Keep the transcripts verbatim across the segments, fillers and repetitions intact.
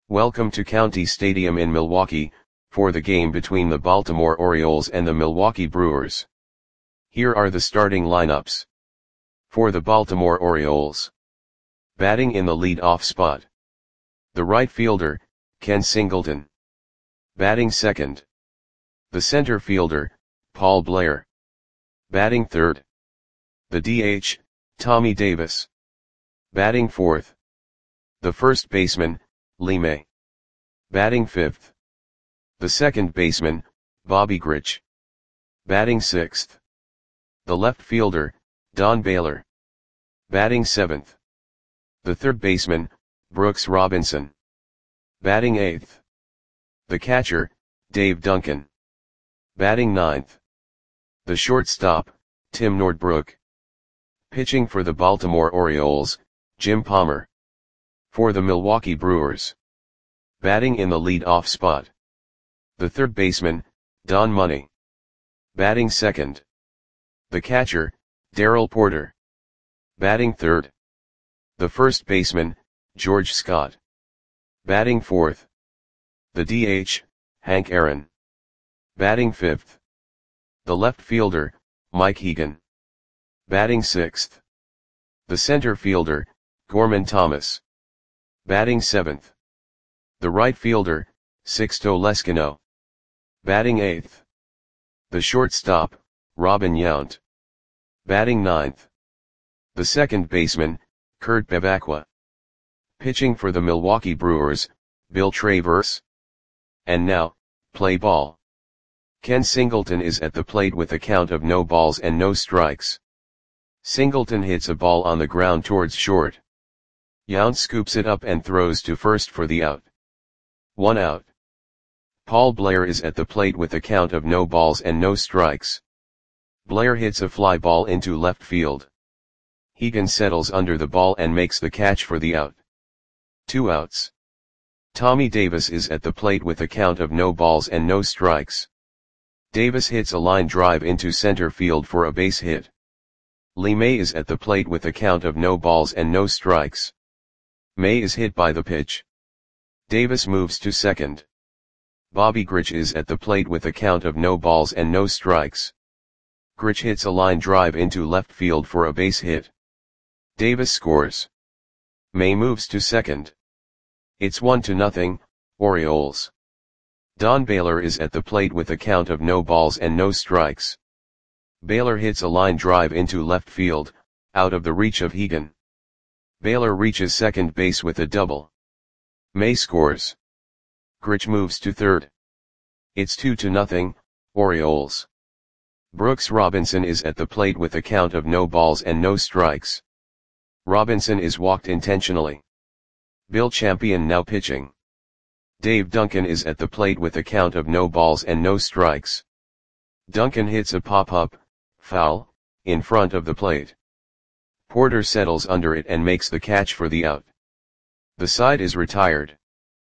Welcome to County Stadium in Milwaukee, for the game between the Baltimore Orioles and the Milwaukee Brewers. Here are the starting lineups. For the Baltimore Orioles. Batting in the lead-off spot. The right fielder, Ken Singleton. Batting second. The center fielder, Paul Blair. Batting third. The D H, Tommy Davis. Batting fourth. The first baseman, Lee May. Batting fifth. The second baseman, Bobby Grich. Batting sixth. The left fielder, Don Baylor. Batting seventh. The third baseman, Brooks Robinson. Batting eighth. The catcher, Dave Duncan. Batting ninth. The shortstop, Tim Nordbrook. Pitching for the Baltimore Orioles, Jim Palmer. For the Milwaukee Brewers. Batting in the lead-off spot. The third baseman, Don Money. Batting second. The catcher, Darrell Porter. Batting third. The first baseman, George Scott. Batting fourth. The D H, Hank Aaron. Batting fifth. The left fielder, Mike Hegan. Batting sixth. The center fielder, Gorman Thomas. Batting seventh. The right fielder, Sixto Leskino. Batting eighth. The shortstop, Robin Yount. Batting ninth. The second baseman, Kurt Bevacqua. Pitching for the Milwaukee Brewers, Bill Travers. And now, play ball. Ken Singleton is at the plate with a count of no balls and no strikes. Singleton hits a ball on the ground towards short. Yount scoops it up and throws to first for the out. One out. Paul Blair is at the plate with a count of no balls and no strikes. Blair hits a fly ball into left field. Hegan settles under the ball and makes the catch for the out. Two outs. Tommy Davis is at the plate with a count of no balls and no strikes. Davis hits a line drive into center field for a base hit. Lee May is at the plate with a count of no balls and no strikes. May is hit by the pitch. Davis moves to second. Bobby Grich is at the plate with a count of no balls and no strikes. Grich hits a line drive into left field for a base hit. Davis scores. May moves to second. It's one to nothing, Orioles. Don Baylor is at the plate with a count of no balls and no strikes. Baylor hits a line drive into left field, out of the reach of Hegan. Baylor reaches second base with a double. May scores. Grich moves to third. It's two to nothing, Orioles. Brooks Robinson is at the plate with a count of no balls and no strikes. Robinson is walked intentionally. Bill Champion now pitching. Dave Duncan is at the plate with a count of no balls and no strikes. Duncan hits a pop-up, foul, in front of the plate. Porter settles under it and makes the catch for the out. The side is retired.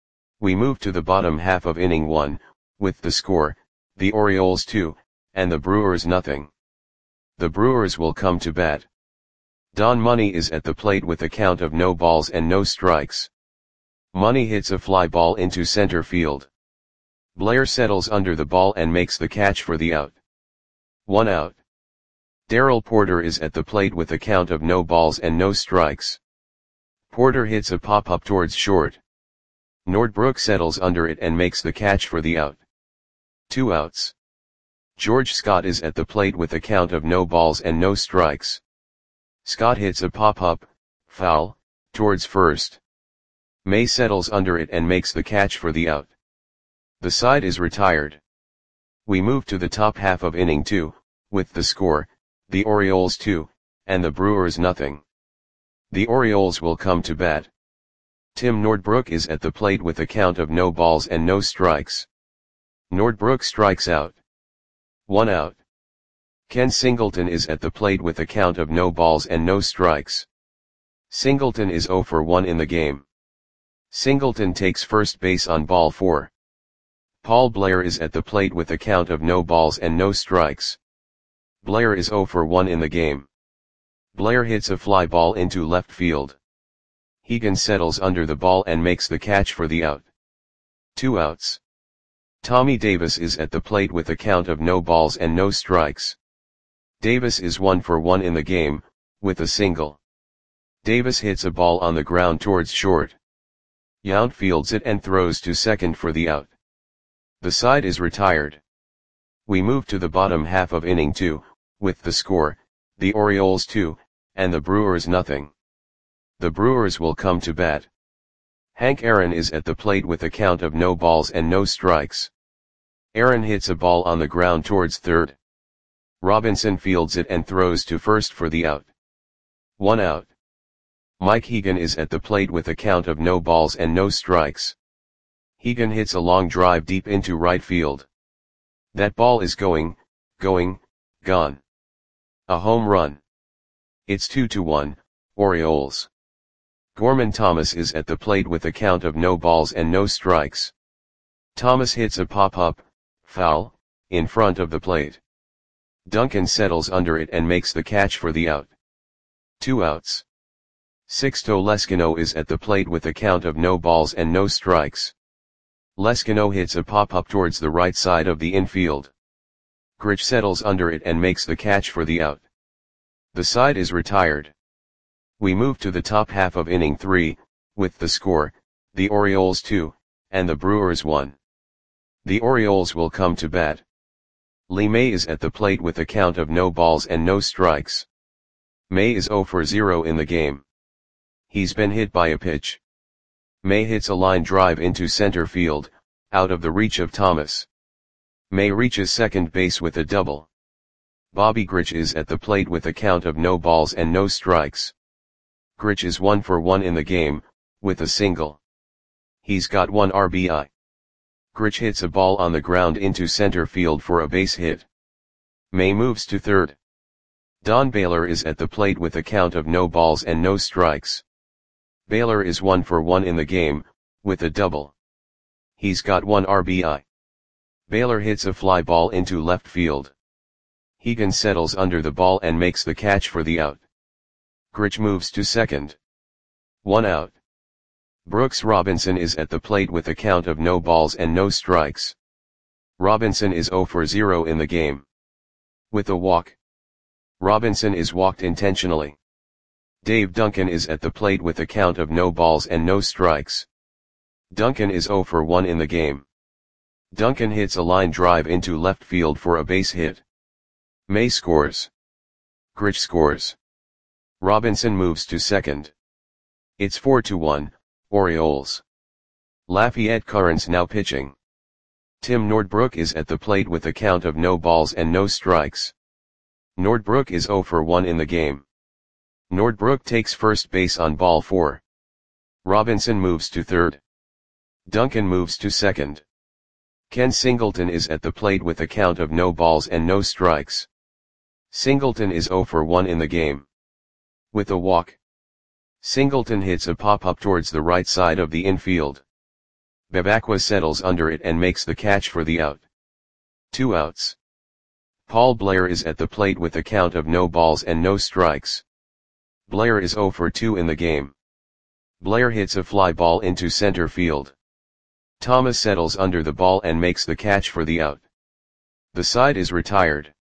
We move to the bottom half of inning one, with the score, the Orioles two, and the Brewers nothing. The Brewers will come to bat. Don Money is at the plate with a count of no balls and no strikes. Money hits a fly ball into center field. Blair settles under the ball and makes the catch for the out. One out. Darrell Porter is at the plate with a count of no balls and no strikes. Porter hits a pop-up towards short. Nordbrook settles under it and makes the catch for the out. Two outs. George Scott is at the plate with a count of no balls and no strikes. Scott hits a pop-up, foul, towards first. May settles under it and makes the catch for the out. The side is retired. We move to the top half of inning two, with the score, the Orioles two, and the Brewers nothing. The Orioles will come to bat. Tim Nordbrook is at the plate with a count of no balls and no strikes. Nordbrook strikes out. One out. Ken Singleton is at the plate with a count of no balls and no strikes. Singleton is zero for one in the game. Singleton takes first base on ball four. Paul Blair is at the plate with a count of no balls and no strikes. Blair is zero for one in the game. Blair hits a fly ball into left field. Hegan settles under the ball and makes the catch for the out. Two outs. Tommy Davis is at the plate with a count of no balls and no strikes. Davis is one for one in the game, with a single. Davis hits a ball on the ground towards short. Yount fields it and throws to second for the out. The side is retired. We move to the bottom half of inning two, with the score, the Orioles two, and the Brewers nothing. The Brewers will come to bat. Hank Aaron is at the plate with a count of no balls and no strikes. Aaron hits a ball on the ground towards third. Robinson fields it and throws to first for the out. One out. Mike Hegan is at the plate with a count of no balls and no strikes. Hegan hits a long drive deep into right field. That ball is going, going, gone. A home run. It's two to one, Orioles. Gorman Thomas is at the plate with a count of no balls and no strikes. Thomas hits a pop-up, foul, in front of the plate. Duncan settles under it and makes the catch for the out. Two outs. Sixto Leskino is at the plate with a count of no balls and no strikes. Leskino hits a pop-up towards the right side of the infield. Grich settles under it and makes the catch for the out. The side is retired. We move to the top half of inning three, with the score, the Orioles two, and the Brewers one. The Orioles will come to bat. Lee May is at the plate with a count of no balls and no strikes. May is zero for zero in the game. He's been hit by a pitch. May hits a line drive into center field, out of the reach of Thomas. May reaches second base with a double. Bobby Grich is at the plate with a count of no balls and no strikes. Grich is one for one in the game, with a single. He's got one R B I. Grich hits a ball on the ground into center field for a base hit. May moves to third. Don Baylor is at the plate with a count of no balls and no strikes. Baylor is one for one in the game, with a double. He's got one R B I. Baylor hits a fly ball into left field. Hegan settles under the ball and makes the catch for the out. Grich moves to second. One out. Brooks Robinson is at the plate with a count of no balls and no strikes. Robinson is zero for zero in the game. With a walk. Robinson is walked intentionally. Dave Duncan is at the plate with a count of no balls and no strikes. Duncan is zero for one in the game. Duncan hits a line drive into left field for a base hit. May scores. Grich scores. Robinson moves to second. It's four to one, Orioles. Lafayette Currens now pitching. Tim Nordbrook is at the plate with a count of no balls and no strikes. Nordbrook is zero for one in the game. Nordbrook takes first base on ball four. Robinson moves to third. Duncan moves to second. Ken Singleton is at the plate with a count of no balls and no strikes. Singleton is zero for one in the game. With a walk. Singleton hits a pop-up towards the right side of the infield. Bebacqua settles under it and makes the catch for the out. Two outs. Paul Blair is at the plate with a count of no balls and no strikes. Blair is zero for two in the game. Blair hits a fly ball into center field. Thomas settles under the ball and makes the catch for the out. The side is retired.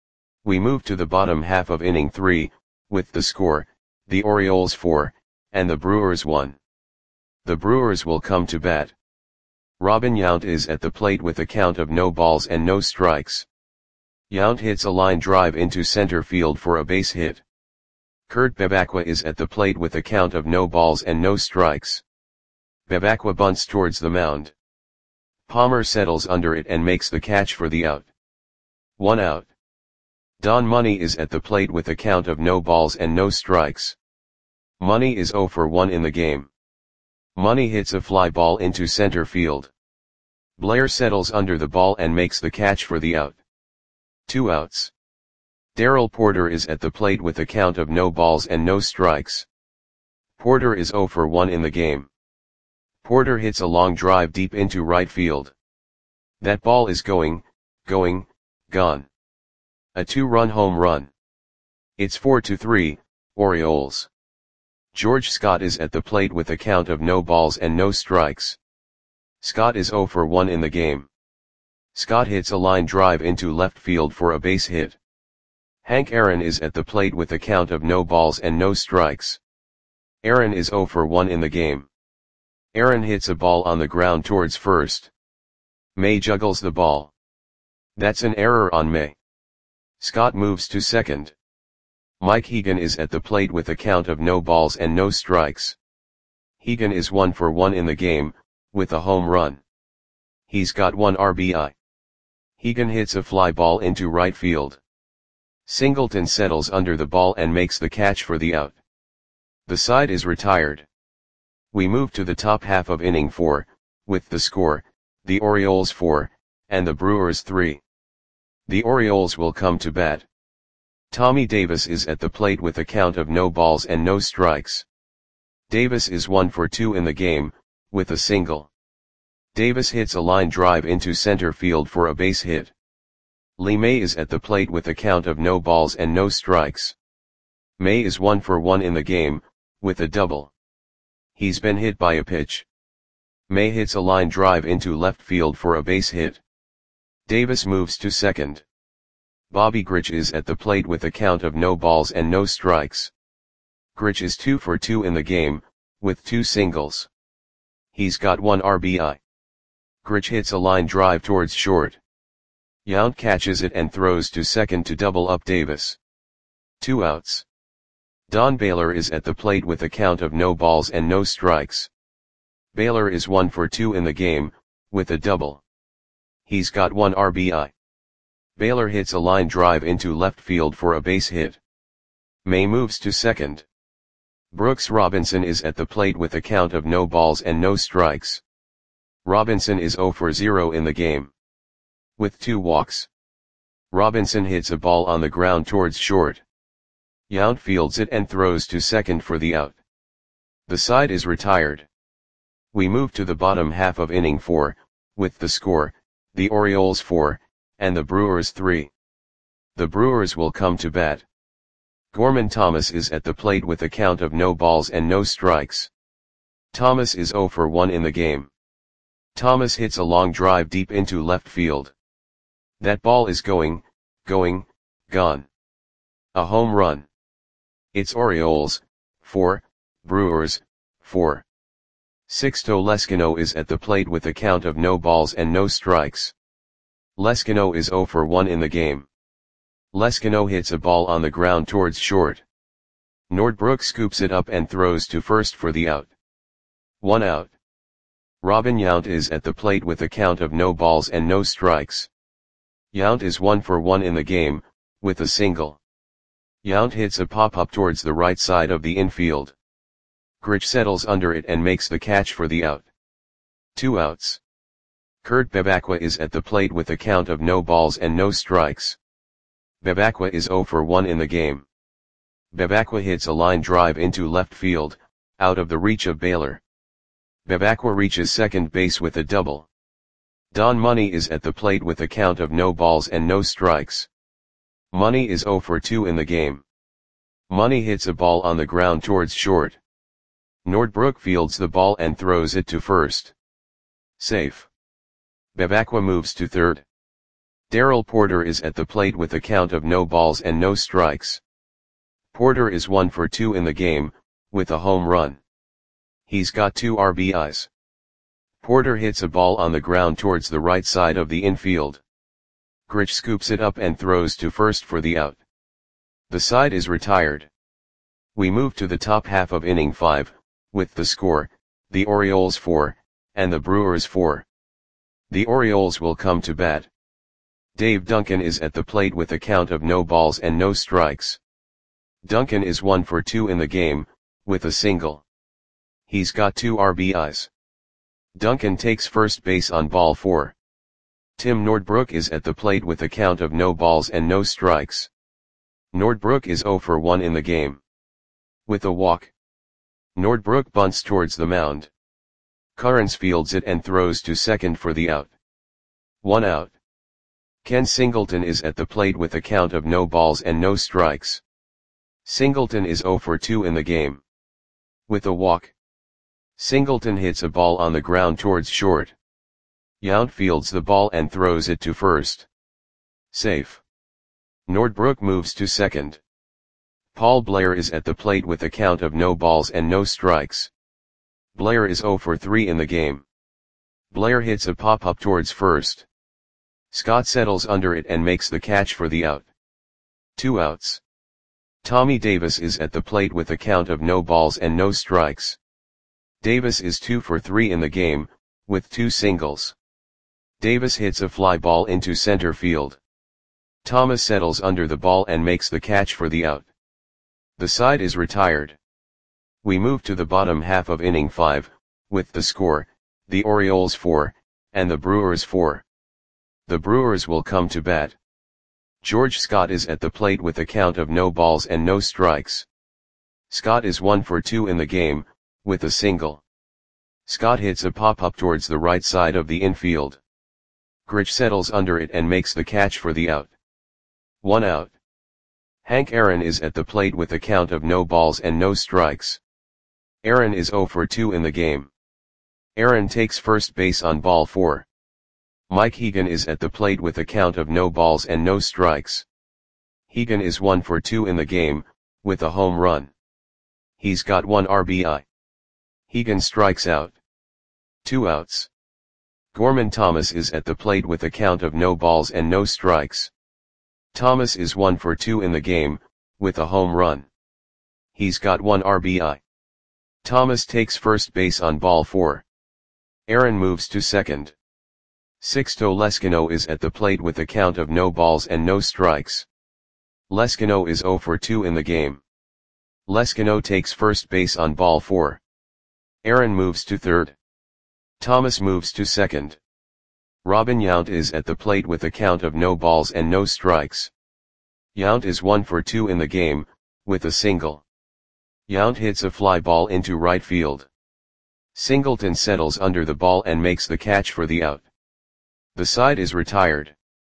We move to the bottom half of inning three, with the score, the Orioles four, and the Brewers one. The Brewers will come to bat. Robin Yount is at the plate with a count of no balls and no strikes. Yount hits a line drive into center field for a base hit. Kurt Bebacqua is at the plate with a count of no balls and no strikes. Bebacqua bunts towards the mound. Palmer settles under it and makes the catch for the out. One out. Don Money is at the plate with a count of no balls and no strikes. Money is zero for one in the game. Money hits a fly ball into center field. Blair settles under the ball and makes the catch for the out. Two outs. Darrell Porter is at the plate with a count of no balls and no strikes. Porter is zero for one in the game. Porter hits a long drive deep into right field. That ball is going, going, gone. A two-run home run. It's four to three, Orioles. George Scott is at the plate with a count of no balls and no strikes. Scott is zero for one in the game. Scott hits a line drive into left field for a base hit. Hank Aaron is at the plate with a count of no balls and no strikes. Aaron is zero for one in the game. Aaron hits a ball on the ground towards first. May juggles the ball. That's an error on May. Scott moves to second. Mike Hegan is at the plate with a count of no balls and no strikes. Hegan is one for one in the game, with a home run. He's got one R B I. Hegan hits a fly ball into right field. Singleton settles under the ball and makes the catch for the out. The side is retired. We move to the top half of inning four, with the score, the Orioles four, and the Brewers three. The Orioles will come to bat. Tommy Davis is at the plate with a count of no balls and no strikes. Davis is one for two in the game, with a single. Davis hits a line drive into center field for a base hit. Lee May is at the plate with a count of no balls and no strikes. May is one for one in the game, with a double. He's been hit by a pitch. May hits a line drive into left field for a base hit. Davis moves to second. Bobby Grich is at the plate with a count of no balls and no strikes. Grich is two for two in the game, with two singles. He's got one R B I. Grich hits a line drive towards short. Yount catches it and throws to second to double up Davis. Two outs. Don Baylor is at the plate with a count of no balls and no strikes. Baylor is one for two in the game, with a double. He's got one R B I. Baylor hits a line drive into left field for a base hit. May moves to second. Brooks Robinson is at the plate with a count of no balls and no strikes. Robinson is zero for zero in the game. With two walks. Robinson hits a ball on the ground towards short. Yount fields it and throws to second for the out. The side is retired. We move to the bottom half of inning four, with the score, the Orioles four, and the Brewers three. The Brewers will come to bat. Gorman Thomas is at the plate with a count of no balls and no strikes. Thomas is zero for one in the game. Thomas hits a long drive deep into left field. That ball is going, going, gone. A home run. It's Orioles, four, Brewers, four. Sixto Leskino is at the plate with a count of no balls and no strikes. Leskino is zero for one in the game. Leskino hits a ball on the ground towards short. Nordbrook scoops it up and throws to first for the out. One out. Robin Yount is at the plate with a count of no balls and no strikes. Yount is one for one in the game, with a single. Yount hits a pop-up towards the right side of the infield. Grich settles under it and makes the catch for the out. Two outs. Kurt Bevacqua is at the plate with a count of no balls and no strikes. Bevacqua is zero for one in the game. Bevacqua hits a line drive into left field, out of the reach of Baylor. Bevacqua reaches second base with a double. Don Money is at the plate with a count of no balls and no strikes. Money is zero for two in the game. Money hits a ball on the ground towards short. Nordbrook fields the ball and throws it to first. Safe. Bevacqua moves to third. Darrell Porter is at the plate with a count of no balls and no strikes. Porter is one for two in the game, with a home run. He's got two R B Is. Porter hits a ball on the ground towards the right side of the infield. Grich scoops it up and throws to first for the out. The side is retired. We move to the top half of inning five, with the score, the Orioles four, and the Brewers four. The Orioles will come to bat. Dave Duncan is at the plate with a count of no balls and no strikes. Duncan is one for two in the game, with a single. He's got two R B Is. Duncan takes first base on ball four. Tim Nordbrook is at the plate with a count of no balls and no strikes. Nordbrook is zero for one in the game. With a walk. Nordbrook bunts towards the mound. Currens fields it and throws to second for the out. One out. Ken Singleton is at the plate with a count of no balls and no strikes. Singleton is zero for two in the game. With a walk. Singleton hits a ball on the ground towards short. Yount fields the ball and throws it to first. Safe. Nordbrook moves to second. Paul Blair is at the plate with a count of no balls and no strikes. Blair is zero for three in the game. Blair hits a pop-up towards first. Scott settles under it and makes the catch for the out. Two outs. Tommy Davis is at the plate with a count of no balls and no strikes. Davis is two for three in the game, with two singles. Davis hits a fly ball into center field. Thomas settles under the ball and makes the catch for the out. The side is retired. We move to the bottom half of inning five, with the score, the Orioles four, and the Brewers four. The Brewers will come to bat. George Scott is at the plate with a count of no balls and no strikes. Scott is one for two in the game, with a single. Scott hits a pop-up towards the right side of the infield. Grich settles under it and makes the catch for the out. One out. Hank Aaron is at the plate with a count of no balls and no strikes. Aaron is zero for two in the game. Aaron takes first base on ball four. Mike Hegan is at the plate with a count of no balls and no strikes. Hegan is one for two in the game, with a home run. He's got one R B I. Hegan strikes out. Two outs. Gorman Thomas is at the plate with a count of no balls and no strikes. Thomas is one for two in the game, with a home run. He's got one R B I. Thomas takes first base on ball four. Aaron moves to second. Sixto Leskino is at the plate with a count of no balls and no strikes. Leskino is zero for two in the game. Leskino takes first base on ball four. Aaron moves to third. Thomas moves to second. Robin Yount is at the plate with a count of no balls and no strikes. Yount is one for two in the game, with a single. Yount hits a fly ball into right field. Singleton settles under the ball and makes the catch for the out. The side is retired.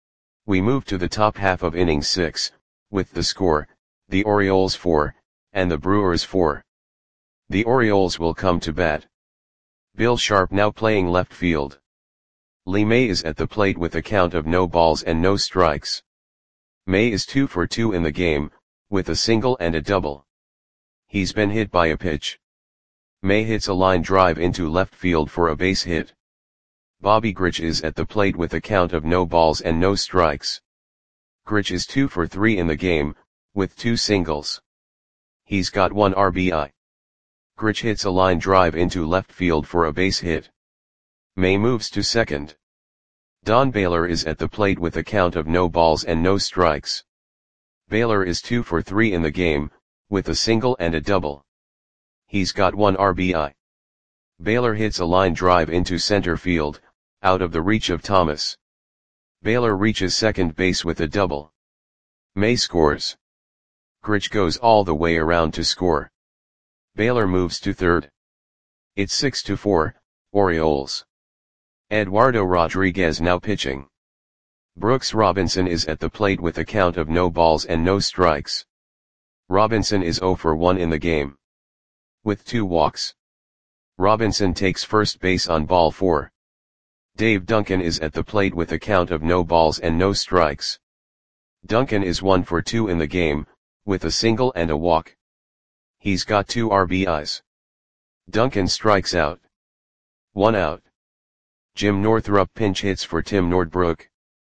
We move to the top half of inning six, with the score, the Orioles four, and the Brewers four. The Orioles will come to bat. Bill Sharp now playing left field. Lee May is at the plate with a count of no balls and no strikes. May is two for two in the game, with a single and a double. He's been hit by a pitch. May hits a line drive into left field for a base hit. Bobby Grich is at the plate with a count of no balls and no strikes. Grich is two for three in the game, with two singles. He's got one R B I. Grich hits a line drive into left field for a base hit. May moves to second. Don Baylor is at the plate with a count of no balls and no strikes. Baylor is two for three in the game, with a single and a double. He's got one R B I. Baylor hits a line drive into center field, out of the reach of Thomas. Baylor reaches second base with a double. May scores. Grich goes all the way around to score. Baylor moves to third. It's six to four, Orioles. Eduardo Rodriguez now pitching. Brooks Robinson is at the plate with a count of no balls and no strikes. Robinson is zero for one in the game. With two walks. Robinson takes first base on ball four. Dave Duncan is at the plate with a count of no balls and no strikes. Duncan is one for two in the game, with a single and a walk. He's got two R B Is. Duncan strikes out. One out. Jim Northrup pinch hits for Tim Nordbrook.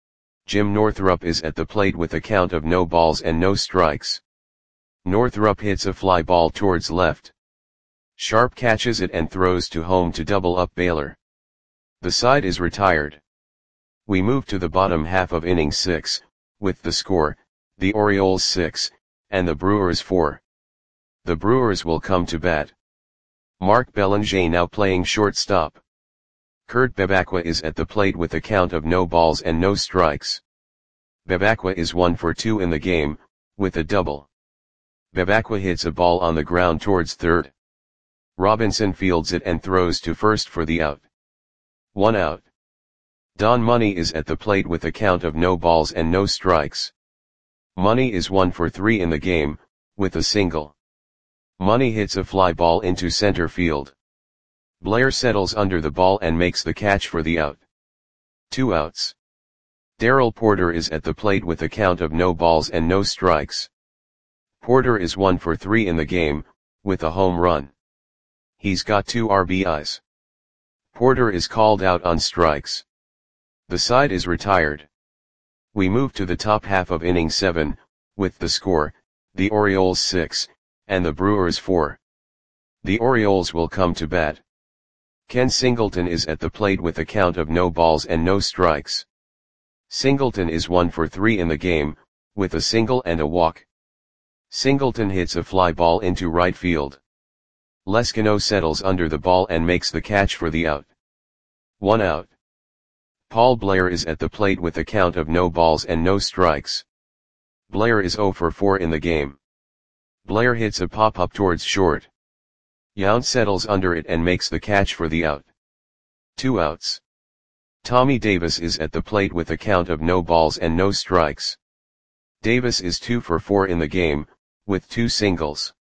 Jim Northrup is at the plate with a count of no balls and no strikes. Northrup hits a fly ball towards left. Sharp catches it and throws to home to double up Baylor. The side is retired. We move to the bottom half of inning six, with the score, the Orioles six, and the Brewers four. The Brewers will come to bat. Mark Belanger now playing shortstop. Kurt Bebacqua is at the plate with a count of no balls and no strikes. Bebacqua is one for two in the game, with a double. Bebacqua hits a ball on the ground towards third. Robinson fields it and throws to first for the out. One out. Don Money is at the plate with a count of no balls and no strikes. Money is one for three in the game, with a single. Money hits a fly ball into center field. Blair settles under the ball and makes the catch for the out. Two outs. Darrell Porter is at the plate with a count of no balls and no strikes. Porter is one for three in the game, with a home run. He's got two R B Is. Porter is called out on strikes. The side is retired. We move to the top half of inning seven, with the score, the Orioles six, and the Brewers four. The Orioles will come to bat. Ken Singleton is at the plate with a count of no balls and no strikes. Singleton is one for three in the game, with a single and a walk. Singleton hits a fly ball into right field. Leskino settles under the ball and makes the catch for the out. One out. Paul Blair is at the plate with a count of no balls and no strikes. Blair is zero for four in the game. Blair hits a pop-up towards short. Yount settles under it and makes the catch for the out. Two outs. Tommy Davis is at the plate with a count of no balls and no strikes. Davis is two for four in the game, with two singles.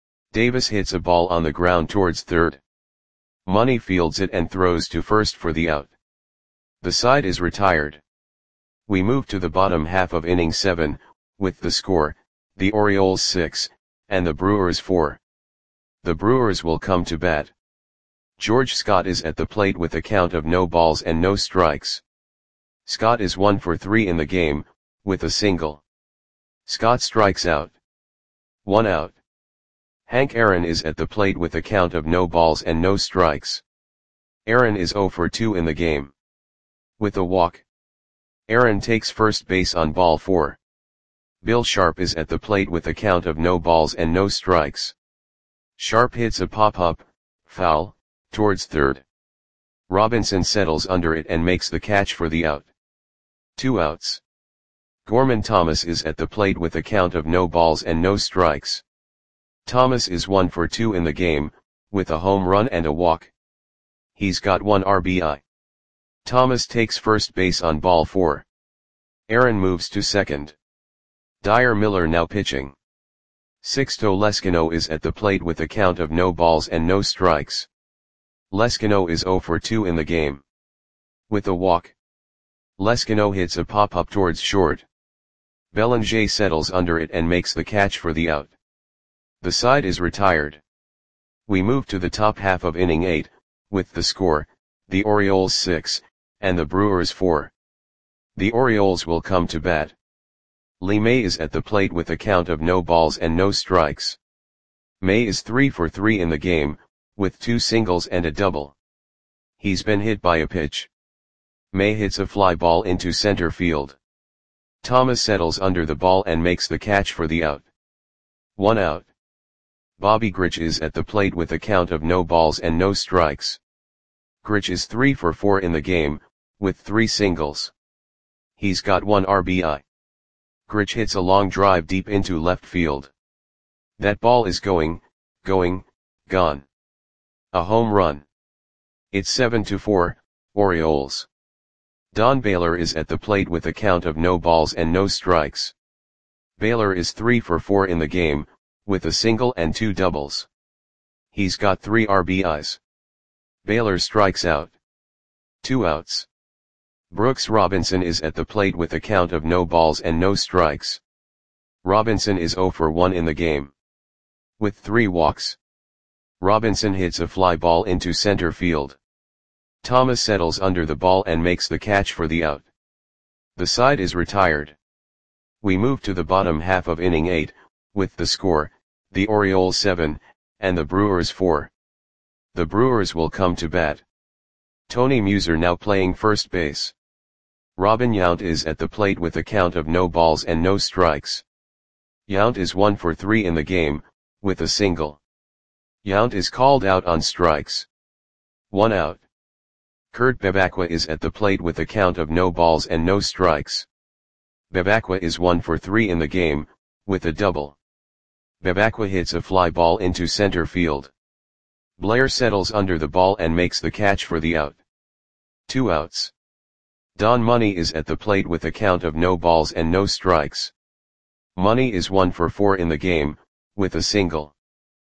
Davis hits a ball on the ground towards third. Money fields it and throws to first for the out. The side is retired. We move to the bottom half of inning seven, with the score, the Orioles six, and the Brewers four. The Brewers will come to bat. George Scott is at the plate with a count of no balls and no strikes. Scott is one for three in the game, with a single. Scott strikes out. One out. Hank Aaron is at the plate with a count of no balls and no strikes. Aaron is zero for two in the game. With a walk. Aaron takes first base on ball four. Bill Sharp is at the plate with a count of no balls and no strikes. Sharp hits a pop-up, foul, towards third. Robinson settles under it and makes the catch for the out. Two outs. Gorman Thomas is at the plate with a count of no balls and no strikes. Thomas is one for two in the game, with a home run and a walk. He's got one R B I. Thomas takes first base on ball four. Aaron moves to second. Dyer Miller now pitching. Sixto Leskino is at the plate with a count of no balls and no strikes. Leskino is zero for two in the game. With a walk. Leskino hits a pop-up towards short. Bellinger settles under it and makes the catch for the out. The side is retired. We move to the top half of inning eight, with the score, the Orioles six, and the Brewers four. The Orioles will come to bat. Lee May is at the plate with a count of no balls and no strikes. May is three for three in the game, with two singles and a double. He's been hit by a pitch. May hits a fly ball into center field. Thomas settles under the ball and makes the catch for the out. One out. Bobby Grich is at the plate with a count of no balls and no strikes. Grich is three for four in the game, with three singles. He's got one R B I. Grich hits a long drive deep into left field. That ball is going, going, gone. A home run. It's seven to four, Orioles. Don Baylor is at the plate with a count of no balls and no strikes. Baylor is three for four in the game, with a single and two doubles. He's got three R B Is. Baylor strikes out. Two outs. Brooks Robinson is at the plate with a count of no balls and no strikes. Robinson is zero for one in the game. With three walks. Robinson hits a fly ball into center field. Thomas settles under the ball and makes the catch for the out. The side is retired. We move to the bottom half of inning eight, with the score, the Orioles seven, and the Brewers four. The Brewers will come to bat. Tony Muser now playing first base. Robin Yount is at the plate with a count of no balls and no strikes. Yount is one for three in the game, with a single. Yount is called out on strikes. One out. Kurt Bevacqua is at the plate with a count of no balls and no strikes. Bevacqua is one for three in the game, with a double. Bevacqua hits a fly ball into center field. Blair settles under the ball and makes the catch for the out. Two outs. Don Money is at the plate with a count of no balls and no strikes. Money is one for four in the game, with a single.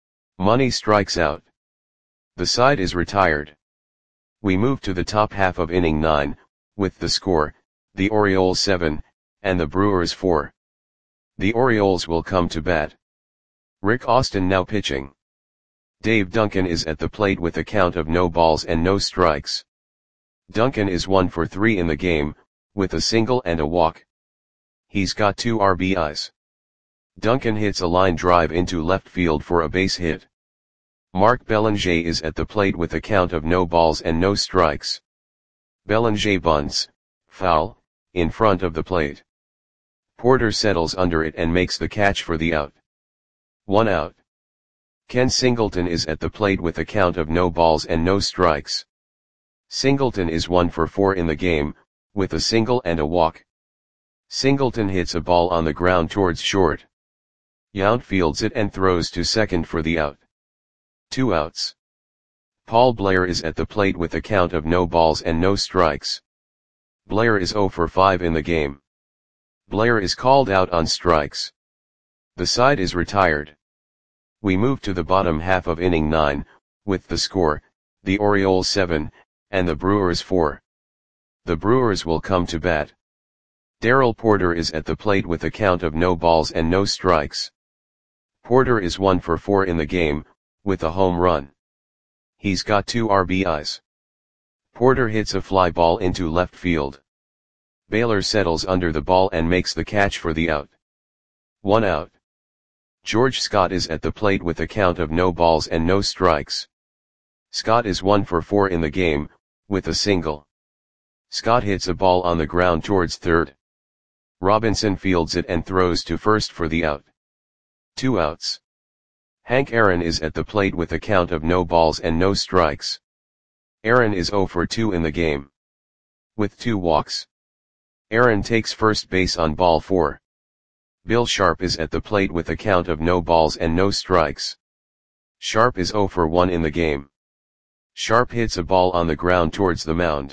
Money strikes out. The side is retired. We move to the top half of inning nine, with the score, the Orioles seven, and the Brewers four. The Orioles will come to bat. Rick Austin now pitching. Dave Duncan is at the plate with a count of no balls and no strikes. Duncan is one for three in the game, with a single and a walk. He's got two R B Is. Duncan hits a line drive into left field for a base hit. Mark Belanger is at the plate with a count of no balls and no strikes. Belanger bunts, foul, in front of the plate. Porter settles under it and makes the catch for the out. One out. Ken Singleton is at the plate with a count of no balls and no strikes. Singleton is one for four in the game, with a single and a walk. Singleton hits a ball on the ground towards short. Yount fields it and throws to second for the out. Two outs. Paul Blair is at the plate with a count of no balls and no strikes. Blair is zero for five in the game. Blair is called out on strikes. The side is retired. We move to the bottom half of inning nine, with the score, the Orioles seven, and the Brewers four. The Brewers will come to bat. Darrell Porter is at the plate with a count of no balls and no strikes. Porter is one for four in the game, with a home run. He's got two R B Is. Porter hits a fly ball into left field. Baylor settles under the ball and makes the catch for the out. One out. George Scott is at the plate with a count of no balls and no strikes. Scott is one for four in the game, with a single. Scott hits a ball on the ground towards third. Robinson fields it and throws to first for the out. Two outs. Hank Aaron is at the plate with a count of no balls and no strikes. Aaron is zero for two in the game. With two walks. Aaron takes first base on ball four. Bill Sharp is at the plate with a count of no balls and no strikes. Sharp is zero for one in the game. Sharp hits a ball on the ground towards the mound.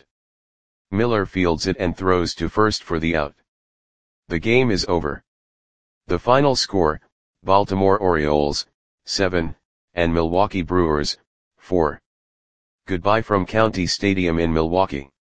Miller fields it and throws to first for the out. The game is over. The final score, Baltimore Orioles, seven, and Milwaukee Brewers, four. Goodbye from County Stadium in Milwaukee.